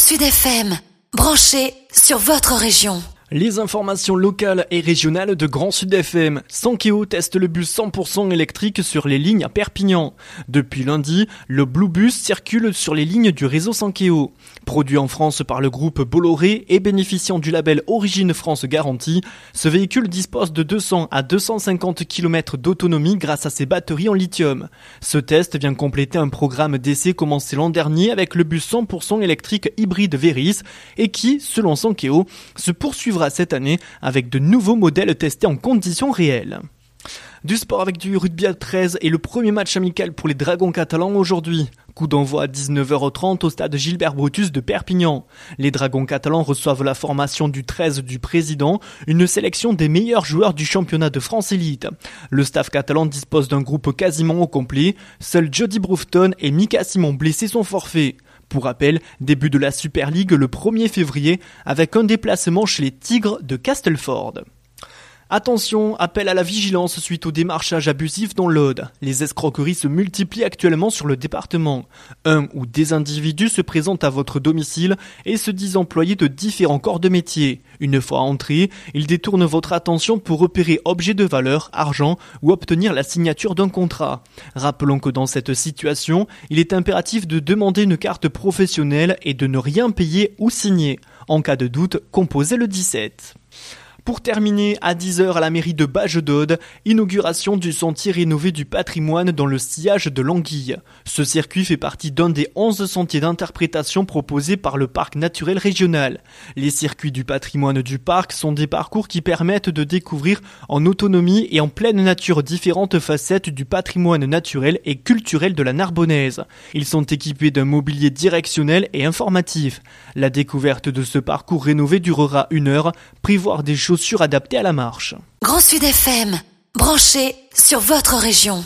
Sud FM, branché sur votre région. Les informations locales et régionales de Grand Sud FM. Sankeo teste le bus 100% électrique sur les lignes à Perpignan. Depuis lundi, le Blue Bus circule sur les lignes du réseau Sankeo. Produit en France par le groupe Bolloré et bénéficiant du label Origine France Garantie, ce véhicule dispose de 200 à 250 km d'autonomie grâce à ses batteries en lithium. Ce test vient compléter un programme d'essai commencé l'an dernier avec le bus 100% électrique hybride Veris et qui, selon Sankeo, se poursuivra cette année avec de nouveaux modèles testés en conditions réelles. Du sport avec du rugby à 13 et le premier match amical pour les Dragons catalans aujourd'hui. Coup d'envoi à 19h30 au stade Gilbert Brutus de Perpignan. Les Dragons catalans reçoivent la formation du 13 du président, une sélection des meilleurs joueurs du championnat de France élite. Le staff catalan dispose d'un groupe quasiment au complet. Seuls Jody Broughton et Mika Simon blessés sont forfaits. Pour rappel, début de la Super League le 1er février avec un déplacement chez les Tigres de Castleford. Attention, appel à la vigilance suite au démarchage abusif dans l'Aude. Les escroqueries se multiplient actuellement sur le département. Un ou des individus se présentent à votre domicile et se disent employés de différents corps de métier. Une fois entrés, ils détournent votre attention pour repérer objets de valeur, argent ou obtenir la signature d'un contrat. Rappelons que dans cette situation, il est impératif de demander une carte professionnelle et de ne rien payer ou signer. En cas de doute, composez le 17. Pour terminer, à 10h à la mairie de Bage-d'Aude, inauguration du sentier rénové du patrimoine dans le sillage de l'Anguille. Ce circuit fait partie d'un des 11 sentiers d'interprétation proposés par le parc naturel régional. Les circuits du patrimoine du parc sont des parcours qui permettent de découvrir en autonomie et en pleine nature différentes facettes du patrimoine naturel et culturel de la Narbonnaise. Ils sont équipés d'un mobilier directionnel et informatif. La découverte de ce parcours rénové durera 1 heure, prévoir des chaussures adaptées à la marche. Grand Sud FM, branché sur votre région.